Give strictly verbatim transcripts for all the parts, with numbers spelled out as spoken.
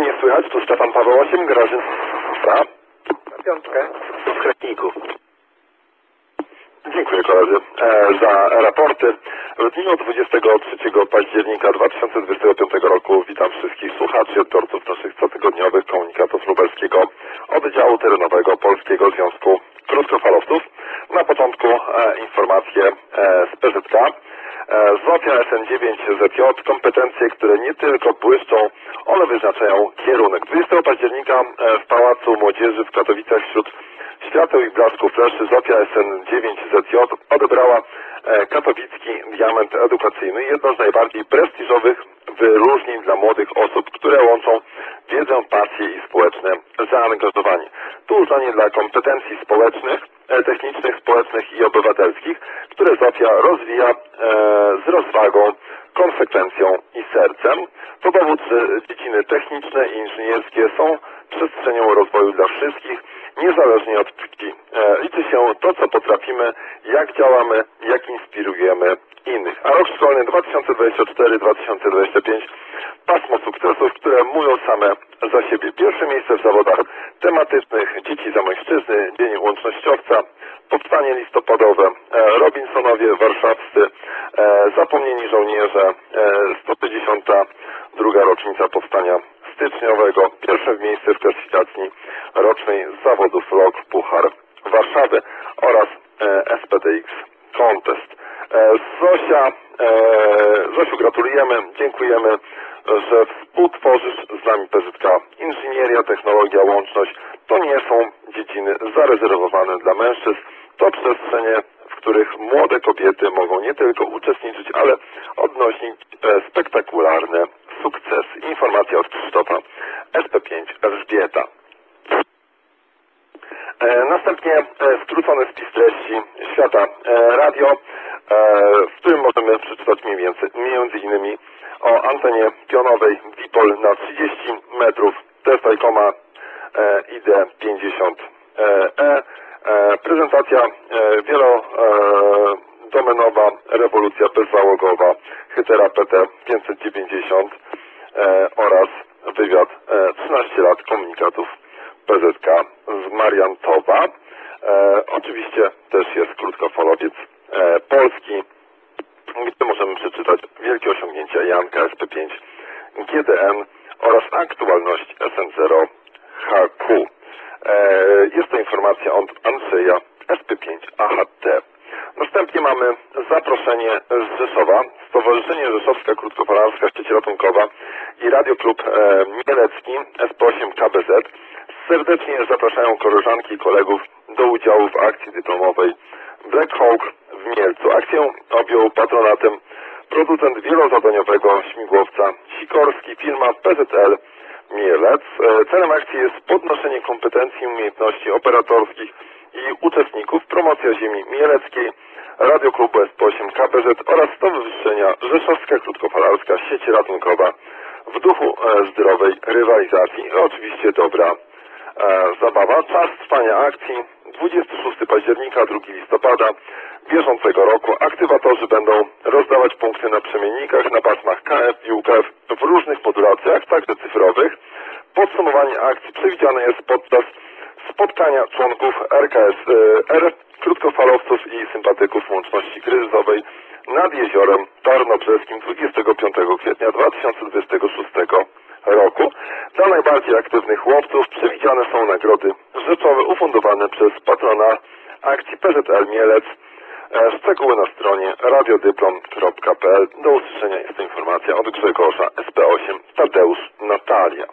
mnie słychać? Tu Stefan Paweł osiem, Grażyna. Piątkę. W Kretniku. Dziękuję koledzy e, za raporty. W dniu dwudziestego trzeciego października dwa tysiące dwudziestego piątego roku witam wszystkich słuchaczy i odbiorców naszych cotygodniowych komunikatów lubelskiego oddziału terenowego Polskiego Związku Krótkofalowców. Na początku e, informacje e, z P Z K. E, Zofia S N dziewięć Z J, kompetencje, które nie tylko błyszczą, one wyznaczają kierunek. dwudziestego października e, w Pałacu Młodzieży w Katowicach wśród świateł i blasku fleszy Zofia S N dziewięć Z J odebrała e, katowicki diament edukacyjny, jedno z najbardziej prestiżowych wyróżnień dla młodych osób, które łączą wiedzę, pasję i społeczne zaangażowanie. Tu uznanie dla kompetencji społecznych, e, technicznych, społecznych i obywatelskich, które Zofia rozwija e, z rozwagą, konsekwencją i sercem. To dowód, że dziedziny techniczne i inżynierskie są przestrzenią rozwoju dla wszystkich, niezależnie od płci. E, liczy się to, co potrafimy, jak działamy, jak inspirujemy innych. A rok szkolny dwa tysiące dwudziesty czwarty dwa tysiące dwudziesty piąty pasmo sukcesów, które mówią same za siebie. Pierwsze miejsce w zawodach tematycznych Dzieci Zamojszczyzny, Dzień Łącznościowca, Powstanie Listopadowe, e, Robinsonowie Warszawscy, e, Zapomnieni Żołnierze, e, sto sześćdziesiąta druga rocznica Powstania Styczniowego, pierwsze miejsce w klasyfikacji rocznej z zawodów L O K Puchar Warszawy oraz e, S P D X Contest. E, Zosia, e, Zosiu, gratulujemy, dziękujemy, że współtworzysz z nami P Z K. Inżynieria, technologia, łączność to nie są dziedziny zarezerwowane dla mężczyzn, to przestrzenie, w których młode kobiety mogą nie tylko uczestniczyć, ale odnosić e, spektakularne sukcesy. Informacja od Krzysztofa, S P pięć Elżbieta. E, następnie e, skrócony spis treści Świata e, Radio, e, w którym możemy przeczytać mniej więcej, między innymi o antenie pionowej Dipol na trzydzieści metrów, Tesla Icoma e, I D pięćdziesiąt E, e, prezentacja e, wielodomenowa, rewolucja bezzałogowa, Hytera P T pięćset dziewięćdziesiąt e, oraz wywiad e, trzynaście lat komunikatów P Z K z Mariantowa. E, oczywiście też jest krótkofalowiec e, polski, gdzie możemy przeczytać wielkie osiągnięcia Janka S P pięć G D N oraz aktualność S N zero H Q. E, jest to informacja od Andrzeja S P pięć A H T. Następnie mamy zaproszenie z Rzeszowa. Stowarzyszenie Rzeszowska Krótkofalarska Sieć Ratunkowa i Radioklub e, Mielecki S P osiem K B Z serdecznie zapraszają koleżanki i kolegów do udziału w akcji dyplomowej Black Hawk w Mielcu. Akcję objął patronatem producent wielozadaniowego śmigłowca Sikorski, firma P Z L Mielec. Celem akcji jest podnoszenie kompetencji i umiejętności operatorskich i uczestników, promocja ziemi mieleckiej, Radioklubu S P osiem K B Z oraz Stowarzyszenia Rzeszowska Krótkofalarska Sieć Ratunkowa w duchu zdrowej rywalizacji i oczywiście dobra e, zabawa. Czas trwania akcji dwudziestego szóstego października, drugiego listopada bieżącego roku. Aktywatorzy będą rozdawać punkty na przemiennikach na pasmach K F i U K F w różnych modulacjach, także cyfrowych. Podsumowanie akcji przewidziane jest podczas spotkania członków R K S R, krótkofalowców i sympatyków łączności kryzysowej nad jeziorem Tarnobrzeskim dwudziestego piątego kwietnia dwa tysiące dwudziestego szóstego roku. Dla najbardziej aktywnych łowców przewidziane są nagrody rzeczowe ufundowane przez patrona akcji P Z L Mielec. Szczegóły na stronie radiodyplom kropka p l. Do usłyszenia, jest to informacja od Grzegorza S P osiem Tadeusz Natalia.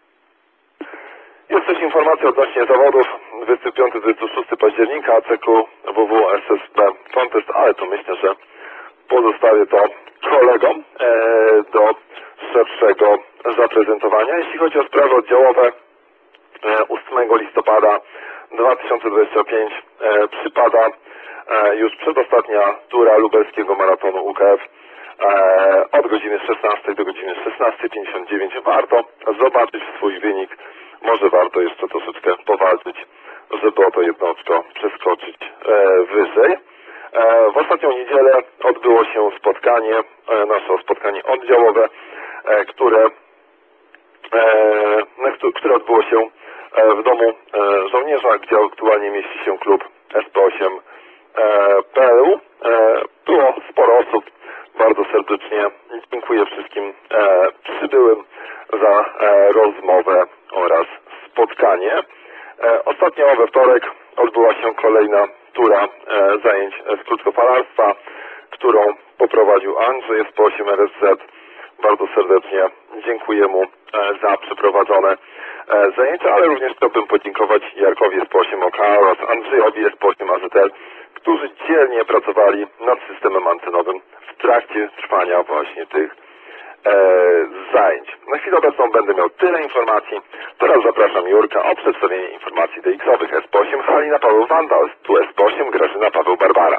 Jest też informacja odnośnie zawodów dwudziestego piątego do dwudziestego szóstego października cyklu W W S S B Contest, ale to myślę, że pozostawię to kolegom e, do szerszego zaprezentowania. Jeśli chodzi o sprawy oddziałowe, e, ósmego listopada dwa tysiące dwudziestego piątego e, przypada e, już przedostatnia tura lubelskiego maratonu U K F e, od godziny szesnastej do godziny szesnastej pięćdziesiąt dziewięć. Warto zobaczyć swój wynik. Może warto jeszcze troszeczkę powalczyć, żeby o to jedno oczko przeskoczyć e, wyżej. E, w ostatnią niedzielę odbyło się spotkanie, e, nasze spotkanie oddziałowe, e, które e, któ- które odbyło się e, w domu e, żołnierza, gdzie aktualnie mieści się klub S P osiem P L U. E, było sporo osób. Bardzo serdecznie dziękuję wszystkim e, przybyłym za e, rozmowę oraz spotkanie. E, ostatnio we wtorek odbyła się kolejna tura e, zajęć z krótkofalarstwa, którą poprowadził Andrzej S P osiem R S Z. Bardzo serdecznie dziękuję mu e, za przeprowadzone e, zajęcia, ale również chciałbym podziękować Jarkowi S P osiem O K oraz Andrzejowi S P osiem A Z L, którzy dzielnie pracowali nad systemem antenowym w trakcie trwania właśnie tych e, zajęć. Na chwilę obecną będę miał tyle informacji. Teraz zapraszam Jurka o przedstawienie informacji D X-owych. S P osiem Halina Paweł Wanda, tu S P osiem Grażyna Paweł Barbara.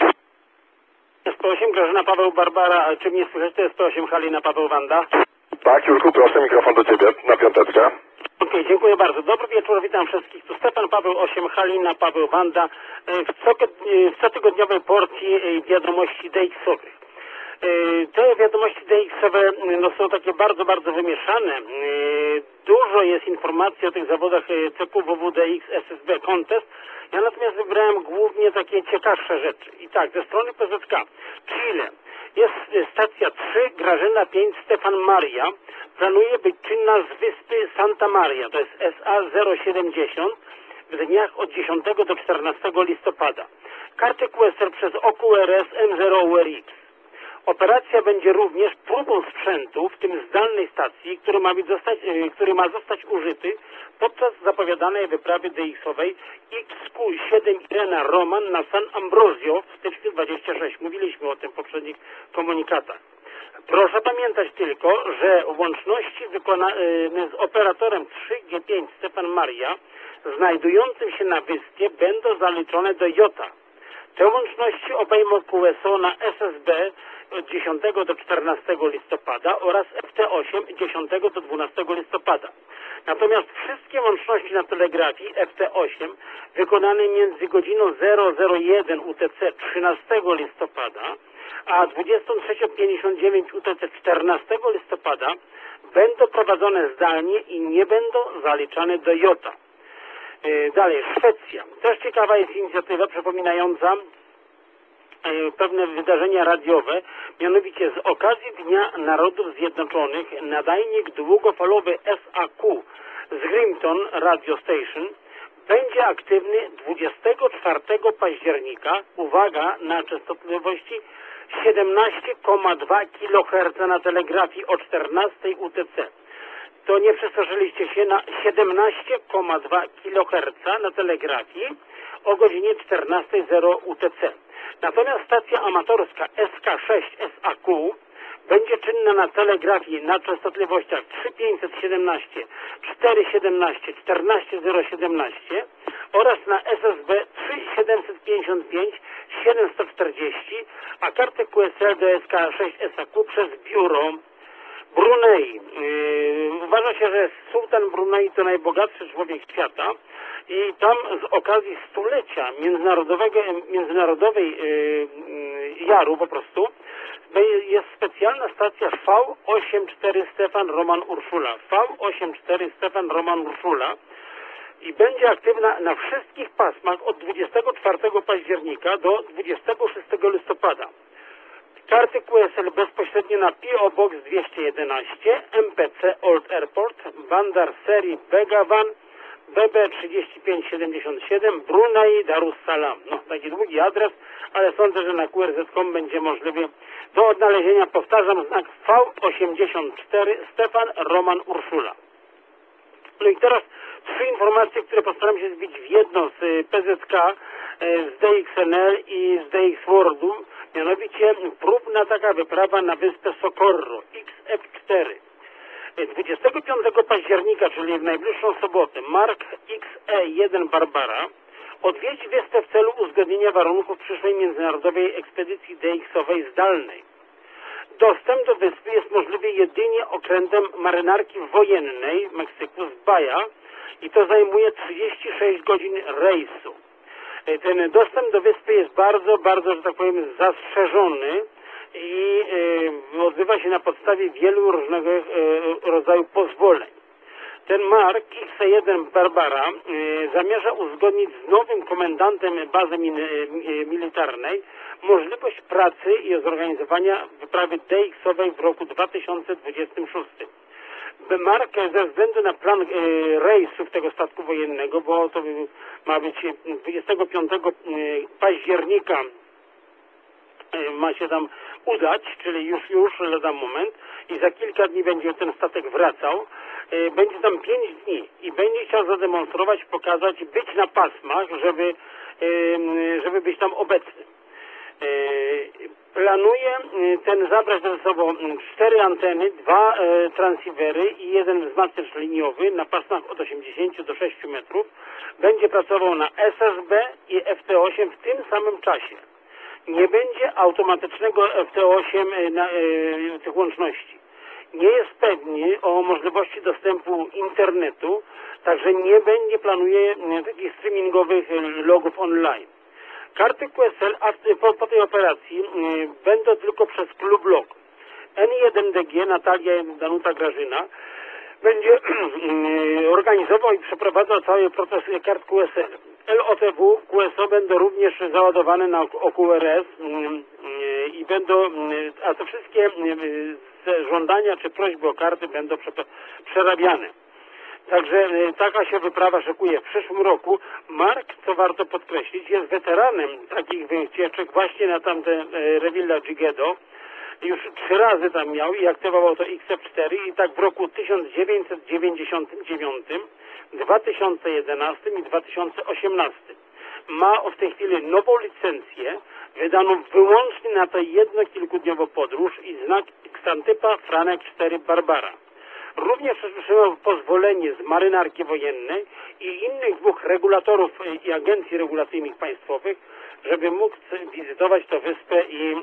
S P osiem Grażyna Paweł Barbara, a czy mnie słychać? To S P osiem Halina Paweł Wanda. Tak, Jurku, proszę, mikrofon do Ciebie na piąteczkę. Okej, okay, dziękuję bardzo. Dobry wieczór, witam wszystkich. Tu Stefan Paweł osiem Halina Paweł Wanda w, co, w cotygodniowej porcji wiadomości D X-owych. Te wiadomości D X-owe no, są takie bardzo, bardzo wymieszane. Dużo jest informacji o tych zawodach C Q W W D X S S B Contest. Ja natomiast wybrałem głównie takie ciekawsze rzeczy. I tak, ze strony P Z K Chile jest stacja trzy, Grażyna pięć, Stefan Maria. Planuje być czynna z wyspy Santa Maria, to jest S A zero siedemdziesiąt, w dniach od dziesiątego do czternastego listopada. Karty Q S L przez O Q R S M zero U R X. Operacja będzie również próbą sprzętu, w tym zdalnej stacji, który ma, być zostać, który ma zostać użyty podczas zapowiadanej wyprawy D X-owej X Q siedem Irena Roman na San Ambrosio w styczniu dwudziestym szóstym. Mówiliśmy o tym w poprzednich komunikatach. Proszę pamiętać tylko, że łączności wykonane z operatorem trzy G pięć Stefan Maria znajdującym się na wyspie będą zaliczone do Jota. Te łączności obejmą Q S O na S S B od dziesiątego do czternastego listopada oraz F T osiem od dziesiątego do dwunastego listopada. Natomiast wszystkie łączności na telegrafii F T osiem wykonane między godziną zero zero jeden U T C trzynastego listopada a dwudziestą trzecią pięćdziesiąt dziewięć U T C czternastego listopada będą prowadzone zdalnie i nie będą zaliczane do Jota. Dalej, Szwecja. Też ciekawa jest inicjatywa przypominająca pewne wydarzenia radiowe, mianowicie z okazji Dnia Narodów Zjednoczonych nadajnik długofalowy S A Q z Grimton Radio Station będzie aktywny dwudziestego czwartego października, uwaga, na częstotliwości siedemnaście przecinek dwa kiloherca na telegrafii o czternastej U T C. To nie przesłyszeliście się, na siedemnaście przecinek dwa kiloherca na telegrafii o godzinie czternastej zero U T C. Natomiast stacja amatorska S K sześć S A Q będzie czynna na telegrafii na częstotliwościach trzy tysiące pięćset siedemnaście, czterysta siedemnaście, czternaście zero siedemnaście oraz na S S B trzy tysiące siedemset pięćdziesiąt pięć, siedemset czterdzieści, a kartę Q S L do S K sześć S A Q przez biuro Brunei. Yy, uważa się, że sułtan Brunei to najbogatszy człowiek świata i tam z okazji stulecia międzynarodowego, międzynarodowej yy, yy, jaru po prostu jest specjalna stacja V osiemdziesiąt cztery Stefan Roman Urszula. V osiemdziesiąt cztery Stefan Roman Urszula i będzie aktywna na wszystkich pasmach od dwudziestego czwartego października do dwudziestego szóstego listopada. Karty Q S L bezpośrednio na P O Box dwieście jedenaście, M P C Old Airport, Bandar serii Begawan, B B trzydzieści pięć siedemdziesiąt siedem, Brunei Darussalam. No, taki długi adres, ale sądzę, że na Q R Z kropka com będzie możliwy do odnalezienia. Powtarzam, znak V osiemdziesiąt cztery Stefan Roman Urszula. No i teraz trzy informacje, które postaram się zbić w jedno z P Z K, z D X N L i z D X Worldu. Mianowicie próbna taka wyprawa na wyspę Socorro X F cztery. dwudziestego piątego października, czyli w najbliższą sobotę, Mark X E jeden Barbara odwiedzi wyspę w celu uzgodnienia warunków przyszłej międzynarodowej ekspedycji D X-owej zdalnej. Dostęp do wyspy jest możliwy jedynie okrętem marynarki wojennej w Meksyku z Baja i to zajmuje trzydzieści sześć godzin rejsu. Ten dostęp do wyspy jest bardzo, bardzo, że tak powiem, zastrzeżony i y, odbywa się na podstawie wielu różnego y, rodzaju pozwoleń. Ten Mark X jeden Barbara y, zamierza uzgodnić z nowym komendantem bazy min, y, militarnej możliwość pracy i zorganizowania wyprawy D X-owej w roku dwa tysiące dwudziestym szóstym. Mark ze względu na plan y, rejsów tego statku wojennego, bo to ma być dwudziestego piątego października y, ma się tam udać, czyli już, już lada moment i za kilka dni będzie ten statek wracał. Y, będzie tam pięć dni i będzie chciał zademonstrować, pokazać, być na pasmach, żeby, y, żeby być tam obecnym. Planuje ten zabrać ze sobą cztery anteny, dwa e, transceivery i jeden wzmacniacz liniowy na pasmach od osiemdziesięciu do sześciu metrów. Będzie pracował na S S B i F T osiem w tym samym czasie. Nie będzie automatycznego F T osiem na, e, tych łączności. Nie jest pewny o możliwości dostępu internetu, także nie będzie, planuje takich streamingowych logów online. Karty Q S L po, po tej operacji y, będą tylko przez klub log. N jeden D G, Natalia Danuta Grażyna, będzie y, organizował i przeprowadzał cały proces kart Q S L. L O T W, Q S O będą również załadowane na O Q R S y, y, i będą, y, a te wszystkie y, żądania czy prośby o karty będą prze, przerabiane. Także taka się wyprawa szykuje w przyszłym roku. Mark, co warto podkreślić, jest weteranem takich wycieczek właśnie na tamte Revilla Gigedo. Już trzy razy tam miał i aktywował to X F cztery i tak w roku tysiąc dziewięćset dziewięćdziesiątym dziewiątym, dwa tysiące jedenastym i dwa tysiące osiemnastym. Ma w tej chwili nową licencję, wydaną wyłącznie na tę jedno kilkudniową podróż i znak Xantypa Franek cztery Barbara. Również otrzymał pozwolenie z marynarki wojennej i innych dwóch regulatorów i agencji regulacyjnych państwowych, żeby mógł wizytować tę wyspę i,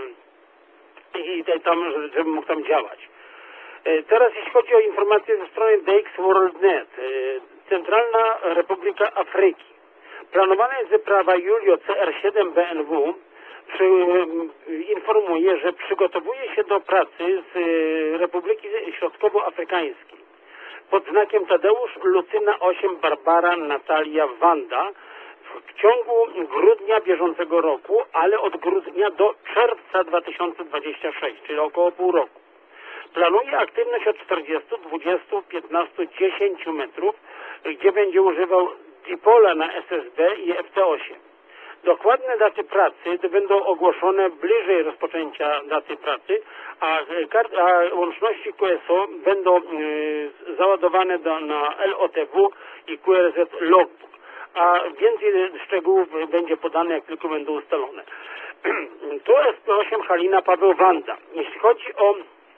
i, i tam, żeby mógł tam działać. Teraz jeśli chodzi o informacje ze strony D X World kropka net, Centralna Republika Afryki. Planowana jest wyprawa Julio C R siedem B N W. Przy, informuje, że przygotowuje się do pracy z Republiki Środkowoafrykańskiej pod znakiem Tadeusz Lucyna osiem Barbara Natalia Wanda w ciągu grudnia bieżącego roku, ale od grudnia do czerwca dwa tysiące dwudziestego szóstego, czyli około pół roku. Planuje aktywność od czterdziestu, dwudziestu, piętnastu, dziesięciu metrów, gdzie będzie używał dipola na S S B i F T osiem. Dokładne daty pracy będą ogłoszone bliżej rozpoczęcia daty pracy, a, a łączności Q S O będą y, załadowane do, na L O T W i Q R Z Logbook, a więcej szczegółów będzie podane, jak tylko będą ustalone. To S P osiem Halina Paweł Wanda. Jeśli chodzi o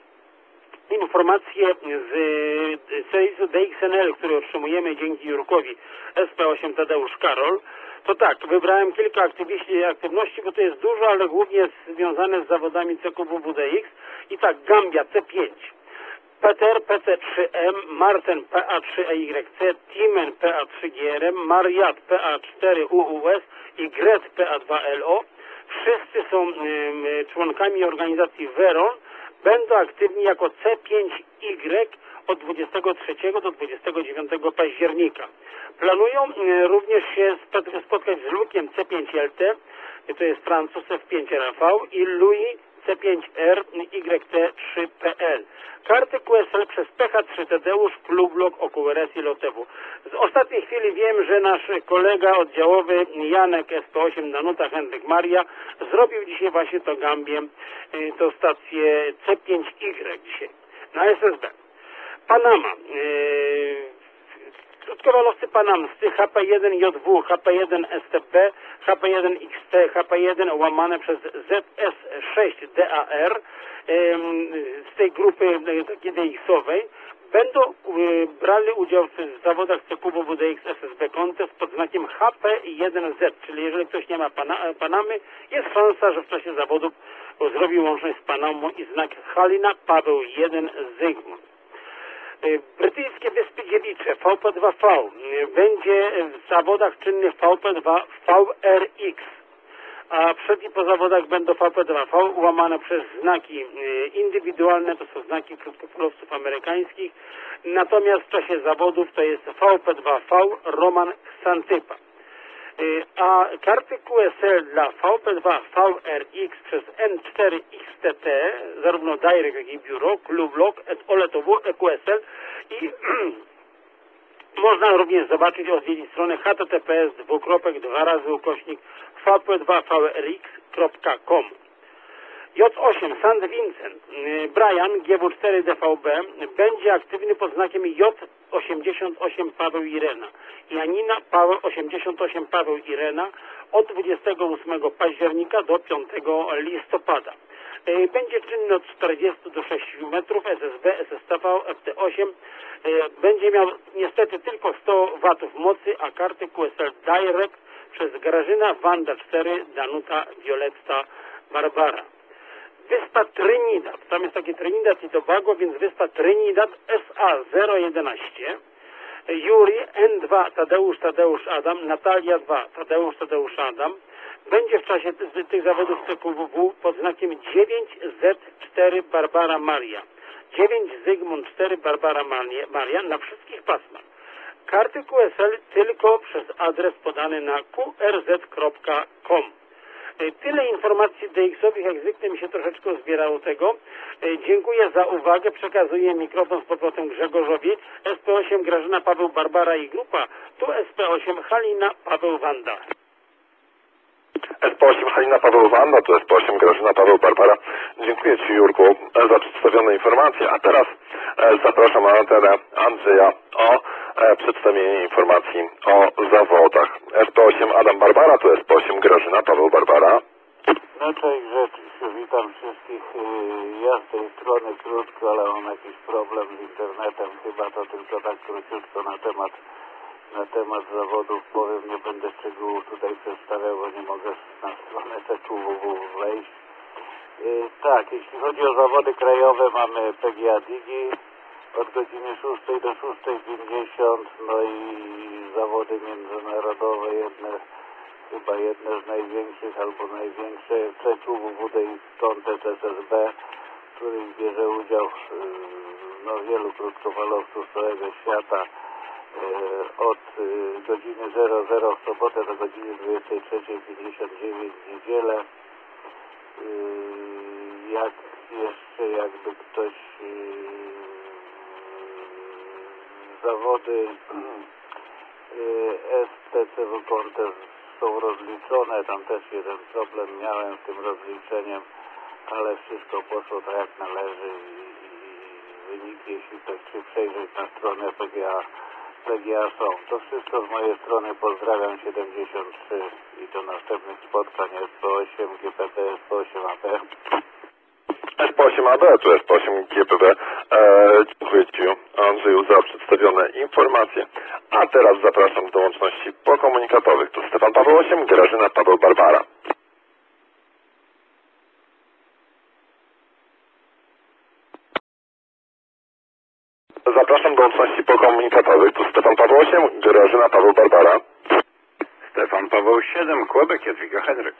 informacje z serwisu D X N L, który otrzymujemy dzięki Jurkowi S P osiem Tadeusz Karol, to tak, wybrałem kilka aktywności, bo to jest dużo, ale głównie związane z zawodami C Q W W D X. I tak, Gambia C pięć, Peter P C trzy M, Marten P A trzy E Y C, Timen P A trzy G R M, Mariat P A cztery U U S i Gret P A dwa L O. Wszyscy są y, członkami organizacji Veron. Będą aktywni jako C pięć Y od dwudziestego trzeciego do dwudziestego dziewiątego października. Planują również się spotkać z Lukiem C pięć L T, to jest Francuz F pięć R V i Louis C pięć R Y T trzy P L. Karty Q S L przez P H trzy Tadeusz, Klub Log, O Q R S i L O T W. Z ostatniej chwili wiem, że nasz kolega oddziałowy Janek S P osiem Danuta Henryk Maria zrobił dzisiaj właśnie to Gambię, to stację C pięć Y dzisiaj na S S B. Panama. Krótkowalowcy panamscy H P jeden J W, H P jeden S T P, H P jeden X T, H P jeden łamane przez Z S sześć D A R z tej grupy takiej D X-owej będą brali udział w zawodach C Q W W D X S S B Contest pod znakiem H P jeden Z, czyli jeżeli ktoś nie ma pana, Panamy, jest szansa, że w czasie zawodów zrobi łączność z Panamą i znak Halina Paweł jeden Zygmunt. Brytyjskie Wyspy Dziewicze V P dwa V będzie w zawodach czynnych V P dwa V R X. a przed i po zawodach będą V P dwa V łamane przez znaki e, indywidualne, to są znaki krótkofalowców amerykańskich, natomiast w czasie zawodów to jest V P dwa V Roman Xantypa. A karty Q S L dla V P dwa V R X przez N cztery X T T, zarówno Direct, jak i Biuro, Klublok, O L E T W, Q S L i można również zobaczyć, odwiedzić stronę h t t p s dwukropek dwa razy ukośnik v p dwa v r x kropka com. J osiem Saint Vincent Brian G W cztery D V B będzie aktywny pod znakiem J osiemdziesiąt osiem Paweł Irena. Janina Paweł osiemdziesiąt osiem Paweł Irena od dwudziestego ósmego października do piątego listopada. Będzie czynny od czterdziestu do sześciu metrów, S S B, S S T V, F T osiem. Będzie miał niestety tylko sto watów mocy, a karty Q S L Direct przez Grażyna, Wanda cztery, Danuta, Violetta, Barbara. Wyspa Trinidad, tam jest taki Trinidad i Tobago, więc wyspa Trinidad S A zero jedenaście, Juri N dwa Tadeusz Tadeusz Adam, Natalia dwa Tadeusz Tadeusz Adam, będzie w czasie tych, tych zawodów C Q W W pod znakiem dziewięć Z cztery Barbara Maria. dziewięć Zygmunt cztery Barbara Maria na wszystkich pasmach. Karty Q S L tylko przez adres podany na q r z kropka com. Tyle informacji D X-owych, jak zwykle mi się troszeczkę zbierało tego. Dziękuję za uwagę. Przekazuję mikrofon z powrotem Grzegorzowi. S P osiem Grażyna, Paweł, Barbara i grupa. Tu S P osiem Halina, Paweł, Wanda. S P osiem Halina, Paweł, Wanda, tu S P osiem Grażyna, Paweł, Barbara. Dziękuję Ci, Jurku, za przedstawione informacje. A teraz zapraszam na antenę Andrzeja o przedstawienie informacji o zawodach. S P osiem Adam, Barbara, tu S P osiem Grażyna, Paweł, Barbara. No cześć Grzesiu, witam wszystkich. Ja z tej strony krótko, ale mam jakiś problem z internetem. Chyba to tylko tak króciutko na temat na temat zawodów powiem, nie będę szczegółów tutaj przedstawiał, bo nie mogę na stronę C Q W W wejść. Yy, tak, jeśli chodzi o zawody krajowe, mamy P G A Digi od godziny szóstej do szóstej pięćdziesiąt, no i zawody międzynarodowe, jedne, chyba jedne z największych albo największe C Q W W D X Contest S S B, w których bierze udział yy, no, wielu krótkofalowców z całego świata. Od godziny zero zero w sobotę do godziny dwudziestej trzeciej pięćdziesiąt dziewięć w niedzielę. Jak jeszcze jakby ktoś zawody S T C W Contest są rozliczone, tam też jeden problem miałem z tym rozliczeniem, ale wszystko poszło tak jak należy i, i wyniki, jeśli tak się przejrzeć na stronę P G A P G A są. To wszystko z mojej strony, pozdrawiam siedemdziesiąt trzy i do następnych spotkań. S P osiem G P B, S P osiem A B. S P osiem A B, tu S P osiem G P B. Eee, dziękuję Ci, Andrzeju, za przedstawione informacje. A teraz zapraszam do łączności pokomunikatowych. Tu Stefan Paweł osiem, Grażyna Paweł Barbara. Zapraszam do łączności pokomunikatowych. Tu Stefan Paweł osiem, Grażyna Paweł Barbara. Stefan Paweł siedem, Quebec, Jadwiga Henryk.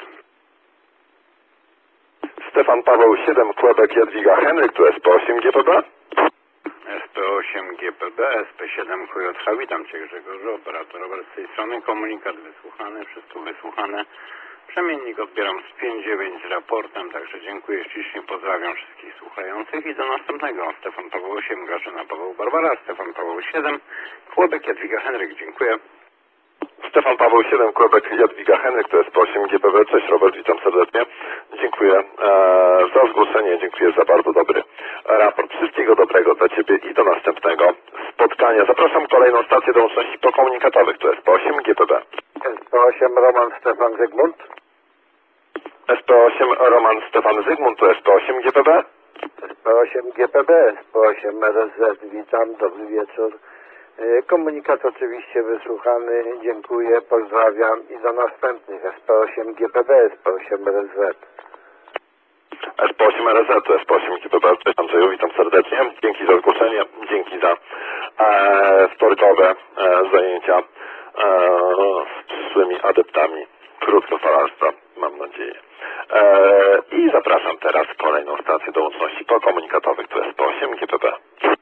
Stefan Paweł siedem, Quebec, Jadwiga Henryk, tu S P osiem G P B. S P osiem G P B, S P siedem Q J H, witam Cię Grzegorzu, operator Robert z tej strony, komunikat wysłuchany, wszystko wysłuchane. Przemiennik odbieram z pięć dziewięć z raportem, także dziękuję ślicznie, pozdrawiam wszystkich słuchających i do następnego. Stefan Paweł osiem, Grażyna Paweł Barbara, Stefan Paweł siedem, Quebec, Jadwiga Henryk, dziękuję. Stefan Paweł siedem, Quebec, Jadwiga Henryk, to jest po osiem G P B. Cześć Robert, witam serdecznie. Dziękuję e, za zgłoszenie, dziękuję za bardzo dobry raport. Wszystkiego dobrego dla Ciebie i do następnego spotkania. Zapraszam kolejną stację do łączności pokomunikatowych, to jest po osiem G P B. S P osiem Roman Stefan Zygmunt. S P osiem Roman Stefan Zygmunt, to jest po osiem G P B. S P osiem G P B, S P osiem R S Z, witam, dobry wieczór. Komunikat oczywiście wysłuchany, dziękuję, pozdrawiam i do następnych. S P osiem G P B, S P osiem R S Z. S P osiem R S Z, to S P osiem G P B. Cześć Andrzeju, witam serdecznie. Dzięki za zgłoszenie, dzięki za e, wtorkowe e, zajęcia e, z przyszłymi adeptami krótkofalarstwa. mam nadzieję. Eee, I zapraszam teraz kolejną stację do łączności pokomunikatowych, to jest S P osiem G P B.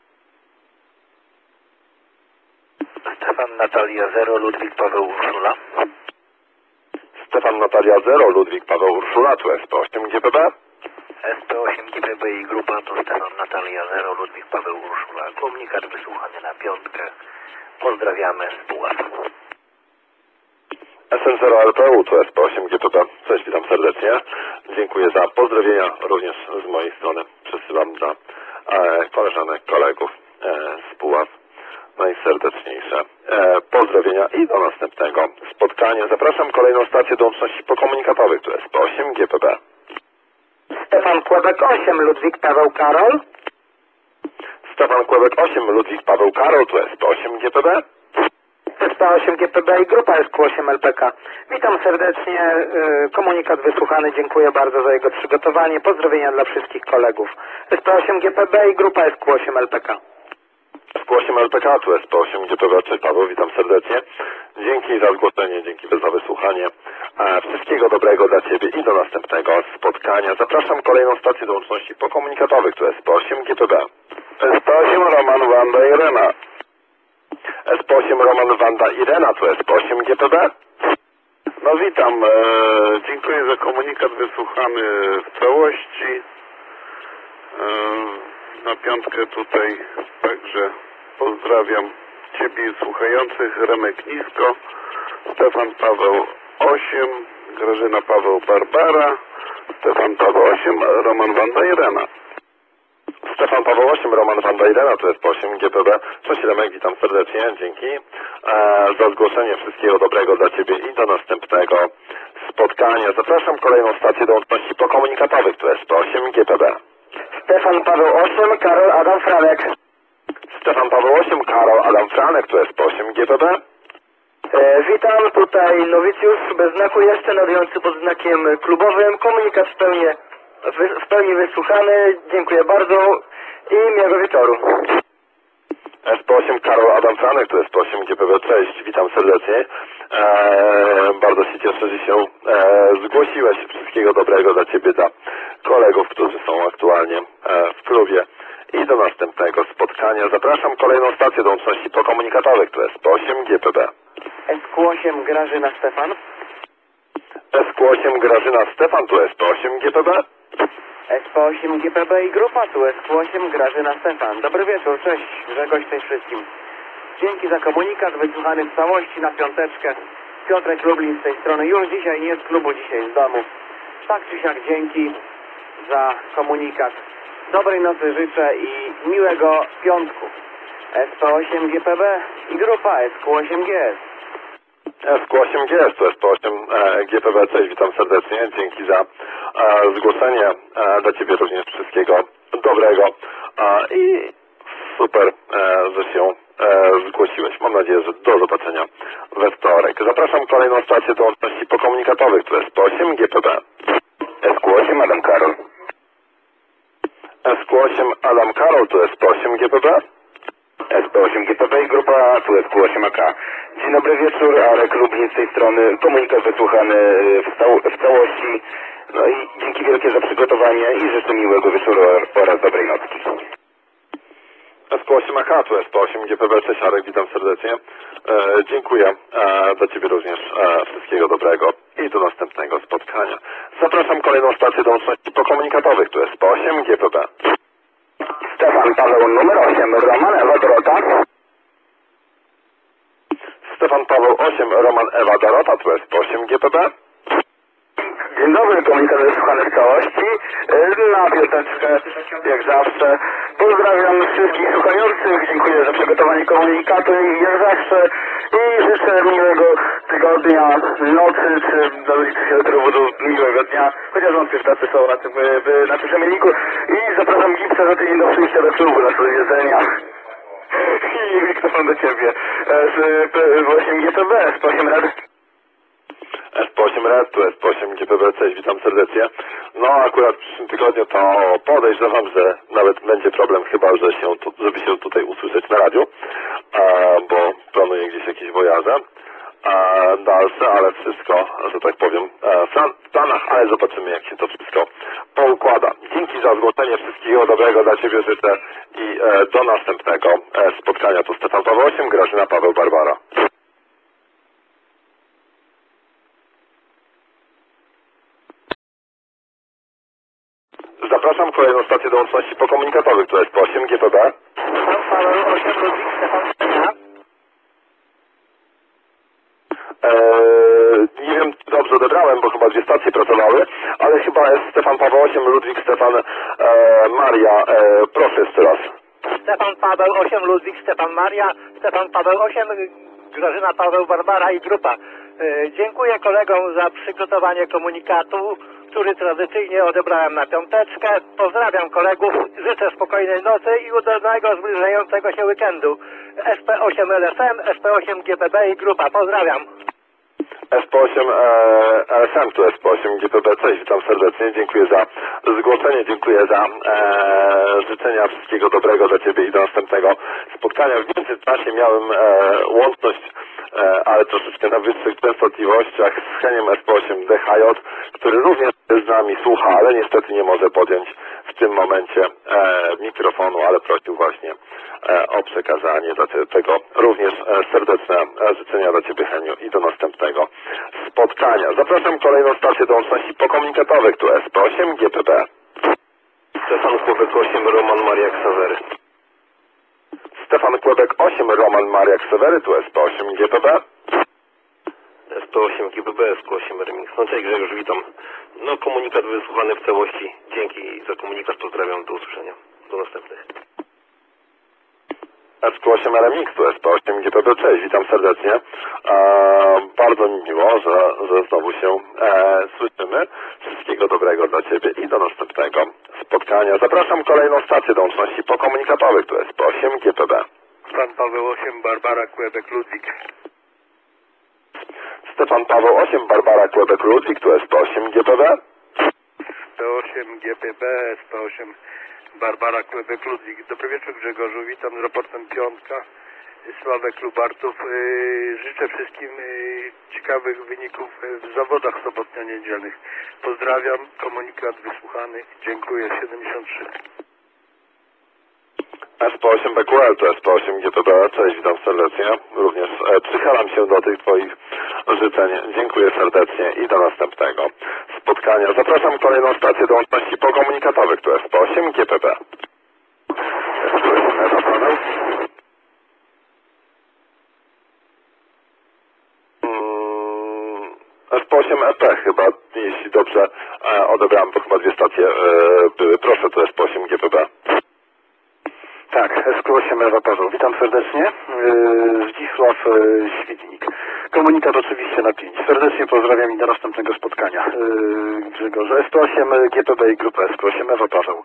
Stefan Natalia zero, Ludwik Paweł Urszula. Stefan Natalia zero, Ludwik Paweł Urszula, tu S P osiem G P B. S P osiem G P B i grupa to Stefan Natalia zero, Ludwik Paweł Urszula. Komunikat wysłuchany na piątkę. Pozdrawiamy z Puław. S N zero L P U, to S P osiem G P B. Cześć, witam serdecznie. Dziękuję za pozdrowienia również z mojej strony. Przesyłam dla e, koleżanek, kolegów e, z Puław najserdeczniejsze e, pozdrowienia i do następnego spotkania. Zapraszam kolejną stację do łączności pokomunikatowych, to jest S P osiem G P B. Stefan Kłebek osiem, Ludwik Paweł Karol. Stefan Kłebek osiem, Ludwik Paweł Karol, to S P osiem G P B. S P osiem G P B i grupa S Q osiem L P K. Witam serdecznie, komunikat wysłuchany, dziękuję bardzo za jego przygotowanie, pozdrowienia dla wszystkich kolegów. S P osiem G P B i grupa S Q osiem L P K. S Q osiem L P K, tu S P osiem G P B, cześć Paweł, witam serdecznie. Dzięki za zgłoszenie, dzięki za wysłuchanie. Wszystkiego dobrego dla Ciebie i do następnego spotkania. Zapraszam kolejną stację do łączności pokomunikatowych, to S P osiem G P B. S P osiem Roman Wanda Irena. S P osiem Roman Wanda Irena, tu S P osiem G P B. No witam, e, dziękuję za komunikat wysłuchany w całości. E, na piątkę tutaj także pozdrawiam Ciebie i słuchających. Remek Nisko, Stefan Paweł osiem, Grażyna Paweł Barbara, Stefan Paweł osiem, Roman Wanda Irena. Stefan Paweł osiem, Roman Wanda Irena, to jest S P osiem G P B. Cześć Remek, witam serdecznie, dzięki e, za zgłoszenie. Wszystkiego dobrego dla Ciebie i do następnego spotkania. Zapraszam kolejną stację do łączności pokomunikatowych, to jest S P osiem G P B. Stefan Paweł osiem, Karol Adam Franek. Stefan Paweł osiem, Karol Adam Franek, to jest S P osiem G P B. E, witam, tutaj nowicjusz bez znaku jeszcze, nadający pod znakiem klubowym. Komunikat w pełni, w, w pełni wysłuchany, dziękuję bardzo i miłego wieczoru. S P osiem Karol Adam Franek, to jest S P osiem G P B, cześć, witam serdecznie. Eee, bardzo się cieszę, że się eee, zgłosiłeś. Wszystkiego dobrego dla Ciebie, dla kolegów, którzy są aktualnie eee, w klubie i do następnego spotkania. Zapraszam kolejną stację do łączności pokomunikatowych, to jest S P osiem G P B. S Q osiem Grażyna Stefan. S Q osiem Grażyna Stefan, to S P osiem G P B. S P osiem G P B i grupa, tu S Q osiem Grażyna Stefan. Dobry wieczór, cześć, Grzegorz, cześć wszystkim. Dzięki za komunikat wysłuchany w całości na piąteczkę. Piotrek Lublin z tej strony, już dzisiaj nie z klubu, dzisiaj z domu. Tak czy siak dzięki za komunikat. Dobrej nocy życzę i miłego piątku. S P osiem G P B i grupa S Q osiem G S. S Q osiem G S, to S P osiem G P B, cześć, witam serdecznie, dzięki za e, zgłoszenie, e, dla Ciebie również wszystkiego dobrego e, i super, e, że się e, zgłosiłeś. Mam nadzieję, że do zobaczenia we wtorek. Zapraszam kolejną stację do łączności pokomunikatowych, to S P osiem G P B. S Q osiem Adam Karol. S Q osiem Adam Karol, to S P osiem G P B. S P osiem G P B i grupa, tu S Q osiem A K. Dzień dobry wieczór, Arek Lublin z tej strony, komunikat wysłuchany w, cał w całości. No i dzięki wielkie za przygotowanie i życzę miłego wieczoru oraz dobrej nocki. S Q osiem A K, tu S P osiem G P B, cześć Arek, witam serdecznie. E, dziękuję e, dla Ciebie również e, wszystkiego dobrego i do następnego spotkania. Zapraszam kolejną stację do łączności pokomunikatowych, tu S P osiem G P B. Stefan Paweł numer osiem, Roman Ewa Dorota. Stefan Paweł osiem, Roman Ewa Dorota, tu S P osiem G P B. Dzień dobry, komunikat wysłuchany w całości, na piąteczkę, jak zawsze. Pozdrawiam wszystkich słuchających, dziękuję za przygotowanie komunikatu i jak zawsze i życzę miłego tygodnia, nocy, czy dla ludzi, którzy się dowodzą miłego dnia, chociaż wątpię, że tacy są na tym, na tym przemienniku i zapraszam Gipsa za tydzień do przyjścia do klubu na do jedzenia. I mikrofon do Ciebie, z osiem G P B, S P osiem Red. S P osiem Red, tu S P osiem G P B, cześć, witam serdecznie. No akurat w przyszłym tygodniu to podejrzewam, że nawet będzie problem chyba, że się tu, żeby się tutaj usłyszeć na radiu, a, bo planuję gdzieś jakieś wojaże. e, dalsze, ale wszystko, że tak powiem, e, w planach, ale zobaczymy, jak się to wszystko poukłada. Dzięki za zgłoszenie, wszystkiego dobrego dla Ciebie życzę i e, do następnego e, spotkania. Tu Stefan Paweł osiem, Grażyna Paweł Barbara. Zapraszam, kolejną stację do łączności pokomunikatowych, to jest po osiem G P B. Stefan Paweł osiem, Ludwik Stefan Maria. Eee, nie wiem, czy dobrze odebrałem, bo chyba dwie stacje pracowały, ale chyba jest Stefan Paweł osiem, Ludwik Stefan e, Maria. E, proszę jeszcze raz. Stefan Paweł osiem, Ludwik Stefan Maria. Stefan Paweł osiem, Grażyna Paweł Barbara i grupa. E, dziękuję kolegom za przygotowanie komunikatu, który tradycyjnie odebrałem na piąteczkę. Pozdrawiam kolegów, życzę spokojnej nocy i udanego zbliżającego się weekendu. S P osiem L S M, S P osiem G P B i grupa. Pozdrawiam. S P osiem e, L S M, tu S P osiem G P B, cześć, witam serdecznie, dziękuję za zgłoszenie, dziękuję za e, życzenia, wszystkiego dobrego dla Ciebie i do następnego spotkania. W międzyczasie miałem e, łączność, e, ale troszeczkę na wyższych częstotliwościach z Heniem S P osiem D H J, który również z nami słucha, ale niestety nie może podjąć w tym momencie e, mikrofonu, ale prosił właśnie e, o przekazanie dla tego również e, serdeczne e, życzenia dla Ciebie, Heniu, i do następnego spotkania. Zapraszam kolejną stację do łączności pokomunikatowych, tu S P osiem G P B. Stefan Kłebek osiem, Roman Maria Ksawery. Stefan Kłebek osiem, Roman Maria Ksawery, tu S P osiem G P B. S P osiem G P B, S P osiem Remix. No cześć Grzegorz, witam. No komunikat wysłuchany w całości. Dzięki za komunikat, pozdrawiam, do usłyszenia. Do następnych. S P osiem R M X, tu S P osiem G P B, cześć, witam serdecznie. E, bardzo mi miło, że, że znowu się e, słyszymy. Wszystkiego dobrego dla Ciebie i do następnego spotkania. Zapraszam kolejną stację do łączności pokomunikatowych, tu S P osiem G P B. Stefan Paweł osiem, Barbara Kłebek Ludwik. Stefan Paweł osiem, Barbara Kłebek Ludwik, tu S P osiem G P B. S P osiem G P B, S P osiem Barbara Kłebek Ludwik. Dobry wieczór Grzegorzu, witam z raportem piątka. Sławek Lubartów. Yy, życzę wszystkim yy, ciekawych wyników w zawodach sobotnio-niedzielnych. Pozdrawiam, komunikat wysłuchany. Dziękuję, siedemdziesiąt trzy. S P osiem B Q L, to S P osiem G P B, cześć, witam serdecznie. Również e, przychylam się do tych Twoich życzeń. Dziękuję serdecznie i do następnego spotkania. Zapraszam kolejną stację do łączności pokomunikatowych, to S P osiem G P B. S P osiem Ewa Paweł. Mm, S P osiem E P chyba, jeśli dobrze e, odebrałem, bo chyba dwie stacje e, były. Proszę, to S P osiem G P B. Tak, S Q osiem Ewa Paweł. Witam serdecznie. Yy, Zdzisław yy, Świdnik. Komunikat oczywiście na pięć. Serdecznie pozdrawiam i do następnego spotkania. Yy, Grzegorz. S P osiem G P B i grupa S Q osiem Ewa Paweł.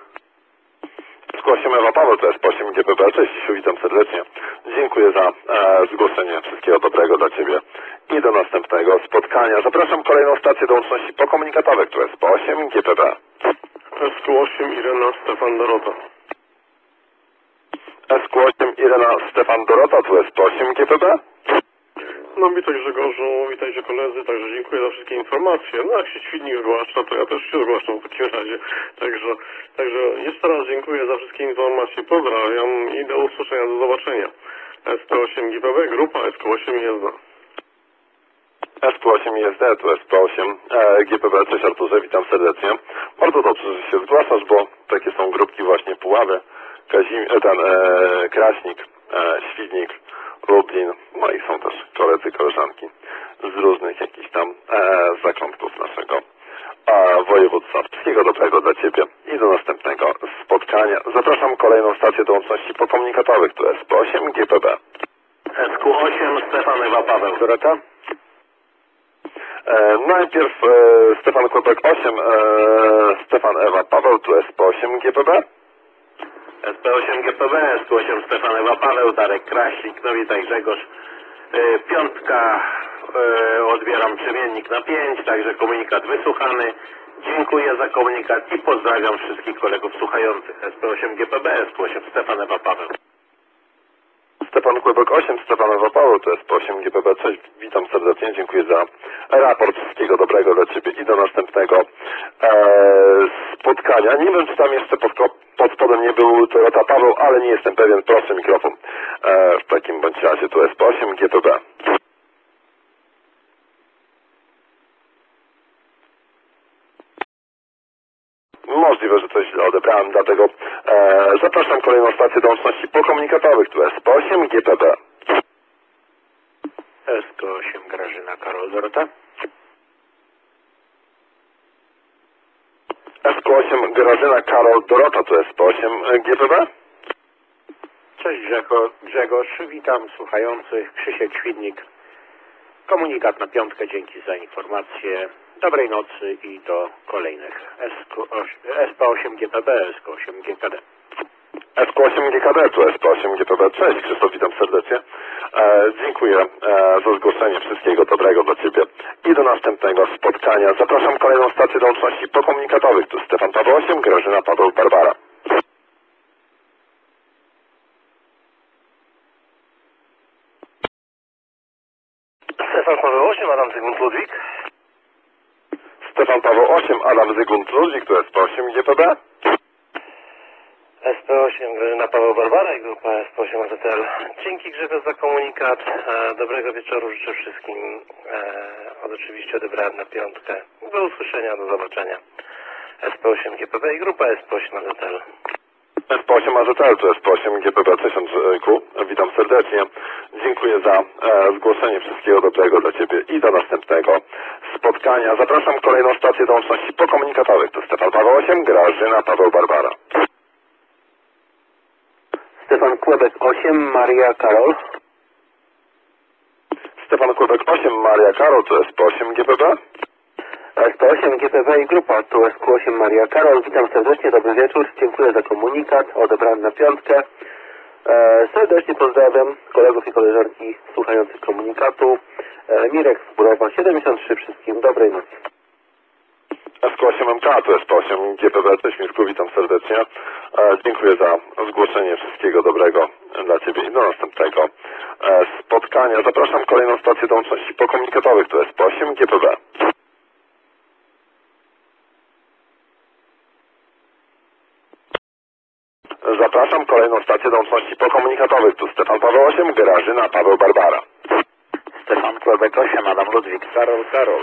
S Q osiem Ewa Paweł, to S P osiem G P B. Cześć, Dzisiu, witam serdecznie. Dziękuję za e, zgłoszenie. Wszystkiego dobrego dla Ciebie i do następnego spotkania. Zapraszam kolejną stację do łączności pokomunikatowych, to S P osiem G P B. S Q osiem Irena Stefan Dorota. S Q osiem Irena Stefan Dorota, tu S P osiem G P B. No witaj Grzegorzu, witajcie koledzy, także dziękuję za wszystkie informacje. No jak się Świdnik zgłasza, to ja też się zgłaszam w takim razie. Także, także jeszcze raz dziękuję za wszystkie informacje, pozdrawiam i do usłyszenia, do zobaczenia. S P osiem G P B, grupa S Q osiem i S D. S Q osiem I S D, tu S P osiem e, G P B, cześć Arturze, witam serdecznie. Bardzo dobrze, że się zgłaszasz, bo takie są grupki właśnie Puławy, Kazim, ten e, Kraśnik, e, Świdnik, Lublin, no i są też koledzy, koleżanki z różnych jakichś tam e, zakątków naszego e, województwa. Wszystkiego dobrego dla Ciebie i do następnego spotkania. Zapraszam kolejną stację do łączności pokomunikatowych, tu S P osiem G P B. S Q osiem Stefan Ewa Paweł. Dorota? E, najpierw e, Stefan Kłebek osiem, e, Stefan Ewa Paweł, tu S P osiem G P B. S P osiem G P B, S Q osiem Stefan Ewa Paweł, Darek Kraśnik, no witaj Grzegorz. E, piątka, e, odbieram przemiennik na pięć, także komunikat wysłuchany. Dziękuję za komunikat i pozdrawiam wszystkich kolegów słuchających. S P osiem G P B, S Q osiem Stefan Ewa Paweł. Stefan Stefan Kłebek osiem, Stefanowa Paweł, to jest osiem G P B. Cześć, witam serdecznie, dziękuję za raport, wszystkiego dobrego dla Ciebie i do następnego e, spotkania. Nie wiem, czy tam jeszcze pod, pod spodem nie był Toyota Paweł, ale nie jestem pewien, proszę mikrofon. E, w takim bądź razie to jest osiem G P B. Możliwe, że coś źle odebrałem, dlatego e, zapraszam kolejną stację do łączności pokomunikatowych, to jest osiem G P B. S K osiem Grażyna Karol Dorota. S K osiem Grażyna Karol Dorota, to jest osiem G P B. Cześć Grzegorz, Grzegorz, witam słuchających, Krzysiek Świdnik. Komunikat na piątkę, dzięki za informację. Dobrej nocy i do kolejnych. S P osiem G P B, S K osiem G K D. S K osiem G K D, to S P osiem G P B. Cześć Krzysztof, witam serdecznie. E, dziękuję e, za zgłoszenie, wszystkiego dobrego dla Ciebie i do następnego spotkania. Zapraszam kolejną stację do łączności pokomunikatowych. Tu Stefan Paweł osiem, Grażyna Paweł Barbara. Stefan Paweł osiem, Adam Zygmunt Ludwik. Stefan Paweł osiem, Adam Zygmunt Ludwik, to jest osiem G P B. S P osiem Grażyna Paweł Barbara i grupa S P osiem A Z L. Dzięki Grzegorz za komunikat. E, dobrego wieczoru życzę wszystkim. E, od oczywiście odebrałem na piątkę. Do usłyszenia, do zobaczenia. S P osiem G P B i grupa S P osiem A Z L. S P osiem A Z L, to S P osiem G P B. Cześć Andrzejku, witam serdecznie. Dziękuję za e, zgłoszenie, wszystkiego dobrego dla Ciebie i do następnego spotkania. Zapraszam kolejną stację do łączności pokomunikatowych. To Stefan Paweł osiem, Grażyna Paweł Barbara. Stefan Kłebek osiem, Maria Karol. Stefan Kłebek osiem, Maria Karol, to S P osiem G P B. S P osiem G P B i grupa, tu S Q osiem Maria Karol. Witam serdecznie, dobry wieczór, dziękuję za komunikat, odebrałem na piątkę. E, serdecznie pozdrawiam kolegów i koleżanki słuchających komunikatu. E, Mirek Zburowa siedemdziesiąt trzy, wszystkim dobrej nocy. S K osiem M K, to S P osiem G P B, cześć Mirku, witam serdecznie. E, dziękuję za zgłoszenie, wszystkiego dobrego dla Ciebie i do następnego e, spotkania. Zapraszam kolejną stację do łączności pokomunikatowych, to S P osiem G P B. Zapraszam kolejną stację do łączności pokomunikatowych, tu Stefan Paweł osiem, Grażyna Paweł Barbara. Stefan Kłebek osiem, Adam Ludwik, Karol Karol.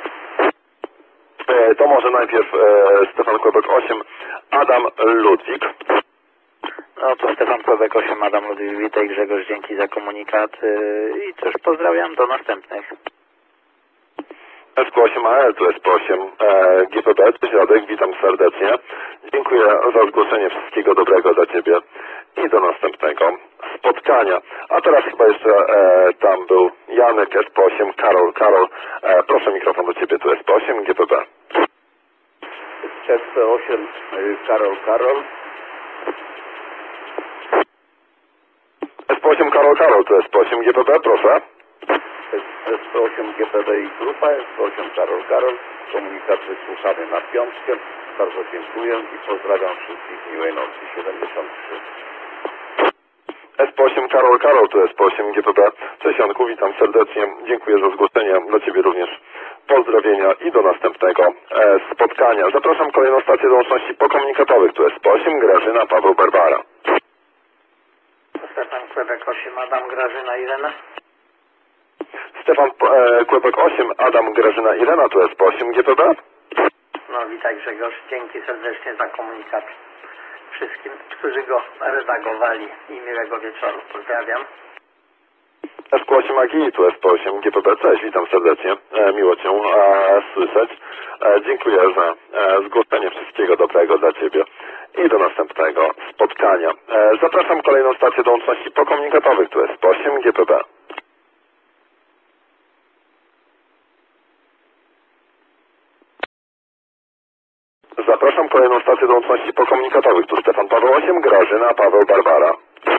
E, to może najpierw e, Stefan Kłebek osiem, Adam Ludwik. No to Stefan Kłebek osiem, Adam Ludwik, witaj Grzegorz, dzięki za komunikat yy, i cóż, pozdrawiam, do następnych. S K osiem A L, tu S P osiem e, G P B, cześć Radek, witam serdecznie. Dziękuję za zgłoszenie, wszystkiego dobrego dla Ciebie i do następnego spotkania. A teraz chyba jeszcze e, tam był Janek, S P osiem, Karol, Karol. E, proszę mikrofon do Ciebie, tu S P osiem G P B. S P osiem, Karol Karol. S P osiem Karol, Karol, to S P osiem G P B, proszę. S P osiem G P B i grupa, S P osiem Karol Karol. Komunikat wysłuchany na piątkę. Bardzo dziękuję i pozdrawiam wszystkich miłej nocy. siedemdziesiąt trzy. S P osiem Karol Karol, to S P osiem G P B. Cześć Janku, witam serdecznie. Dziękuję za zgłoszenie. Dla Ciebie również pozdrowienia i do następnego e, spotkania. Zapraszam kolejną stację do łączności pokomunikatowych. Tu S P osiem, Grażyna Paweł Barbara. Stefan Kłebek osiem, Adam Grażyna Irena. Stefan e, Kłebek osiem, Adam Grażyna Irena, tu S P osiem G P B. No witaj Grzegorz, dzięki serdecznie za komunikat wszystkim, którzy go redagowali i miłego wieczoru. Pozdrawiam. S Q osiem A G I, tu S P osiem G P B. Cześć, witam serdecznie. E, miło Cię e, słyszeć. E, dziękuję za e, zgłoszenie, wszystkiego dobrego dla Ciebie i do następnego spotkania. E, zapraszam kolejną stację do łączności pokomunikatowych, tu S P osiem G P B. Zapraszam kolejną stację do łączności pokomunikatowych. Tu Stefan Paweł osiem, Grażyna Paweł Barbara.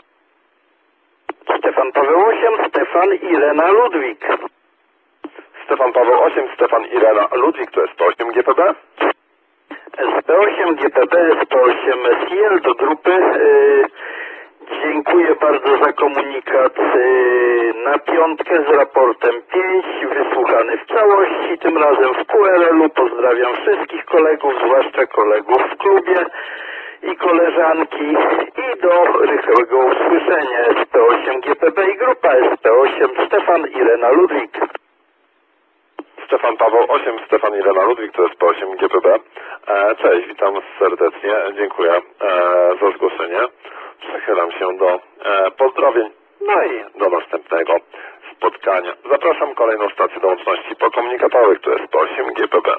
Stefan Paweł osiem, Stefan Irena Ludwik. Stefan Paweł osiem, Stefan Irena Ludwik, to jest S P osiem G P B. S P osiem G P B, S P osiem S I L do grupy. Yy, Dziękuję bardzo za komunikat yy, na piątkę z raportem pięć, wysłuchany w całości, tym razem w Q R L u. Pozdrawiam wszystkich kolegów, zwłaszcza kolegów w klubie i koleżanki i do rychłego usłyszenia. S P osiem G P B i grupa S P osiem, Stefan, Irena, Ludwik. Stefan Paweł osiem, Stefan Irena Ludwik, to S P osiem G P B. E, cześć, witam serdecznie, dziękuję e, za zgłoszenie. Przychylam się do e, pozdrowień, no i do następnego spotkania. Zapraszam kolejną stację do łączności pokomunikatowych, to S P osiem G P B.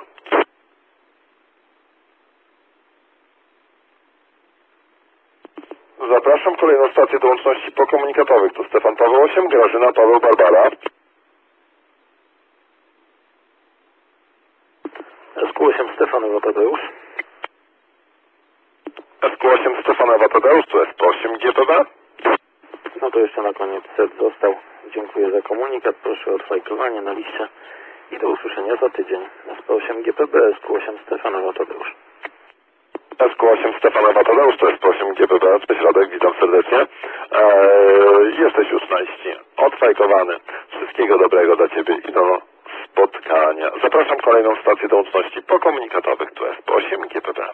Zapraszam kolejną stację do łączności pokomunikatowych, to Stefan Paweł osiem, Grażyna Paweł Barbara. S Q osiem Stefan Ewa Tadeusz. S Q osiem Stefan Ewa Tadeusz, to S P osiem G P B. No to jeszcze na koniec set został. Dziękuję za komunikat, proszę o odfajkowanie na liście i do usłyszenia za tydzień. S P osiem G P B, S Q osiem Stefan Ewa Tadeusz. S Q osiem Stefan Ewa Tadeusz, to S P osiem G P B. Cześć Radek, witam serdecznie. Eee, jesteś już na liście odfajkowany. Wszystkiego dobrego dla Ciebie i do spotkania. Zapraszam kolejną stację do łączności pokomunikatowych, to S P osiem G P B.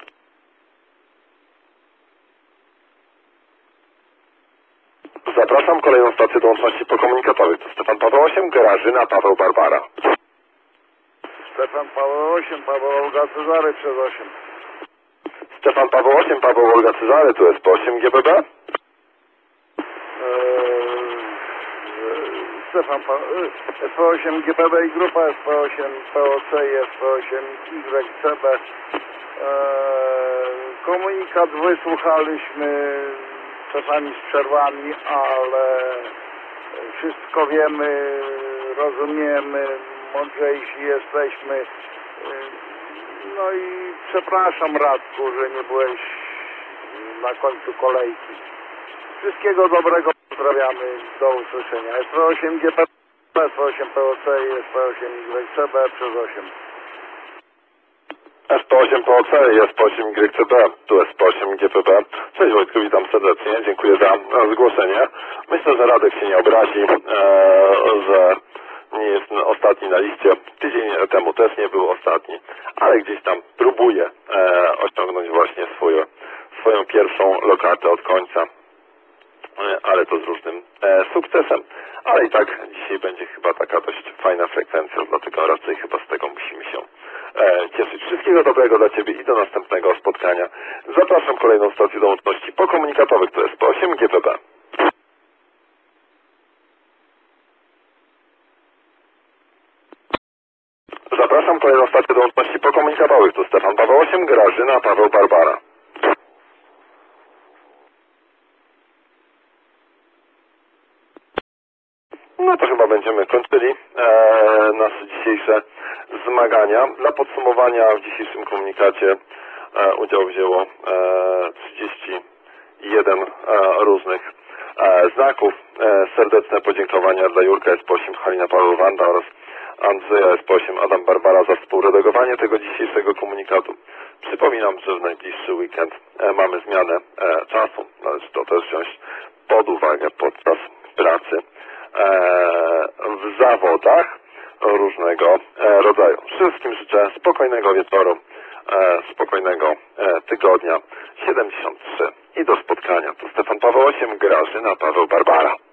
Zapraszam kolejną stację do łączności pokomunikatowych, to Stefan Paweł osiem, Grażyna Paweł Barbara. Stefan Paweł osiem, Paweł Olga Cezary przez osiem. Stefan Paweł osiem, Paweł Olga Cezary, tu S P osiem G P B. Eee, Stefan Paweł, S P osiem G P B i grupa S P osiem P O C i S P osiem Y C B. Eee, komunikat wysłuchaliśmy, czasami z przerwami, ale wszystko wiemy, rozumiemy, mądrzejsi jesteśmy. No i przepraszam Radku, że nie byłeś na końcu kolejki. Wszystkiego dobrego, pozdrawiamy, do usłyszenia. S P osiem G P B, S P osiem P O C i S P osiem Y C B przez osiem. S P osiem P O C i S P osiem Y C B, tu S P osiem G P B. Cześć Wojtku, witam serdecznie, dziękuję za zgłoszenie. Myślę, że Radek się nie obrazi, e, że nie jest ostatni na liście. Tydzień temu też nie był ostatni, ale gdzieś tam próbuje e, osiągnąć właśnie swoje, swoją pierwszą lokatę od końca, e, ale to z różnym e, sukcesem. Ale i tak dzisiaj będzie chyba taka dość fajna frekwencja, dlatego raczej chyba z tego musimy się e, cieszyć. Wszystkiego dobrego dla Ciebie i do następnego spotkania. Zapraszam kolejną stację do łączności pokomunikatowych, to S P osiem G P B. Zapraszam kolejną stację do łączności pokomunikatowych, to Stefan Paweł osiem, Grażyna Paweł Barbara. No to chyba będziemy kończyli e, nasze dzisiejsze zmagania. Dla podsumowania w dzisiejszym komunikacie e, udział wzięło e, trzydzieści jeden e, różnych e, znaków. E, serdeczne podziękowania dla Jurka S P osiem, Halina Paweł Wanda oraz Andrzeja S P osiem, Adam Barbara za współredagowanie tego dzisiejszego komunikatu. Przypominam, że w najbliższy weekend e, mamy zmianę e, czasu. Należy to też wziąć pod uwagę podczas pracy w zawodach różnego rodzaju. Wszystkim życzę spokojnego wieczoru, spokojnego tygodnia siedemdziesiąt trzy i do spotkania. To Stefan Paweł osiem, Grażyna Paweł Barbara.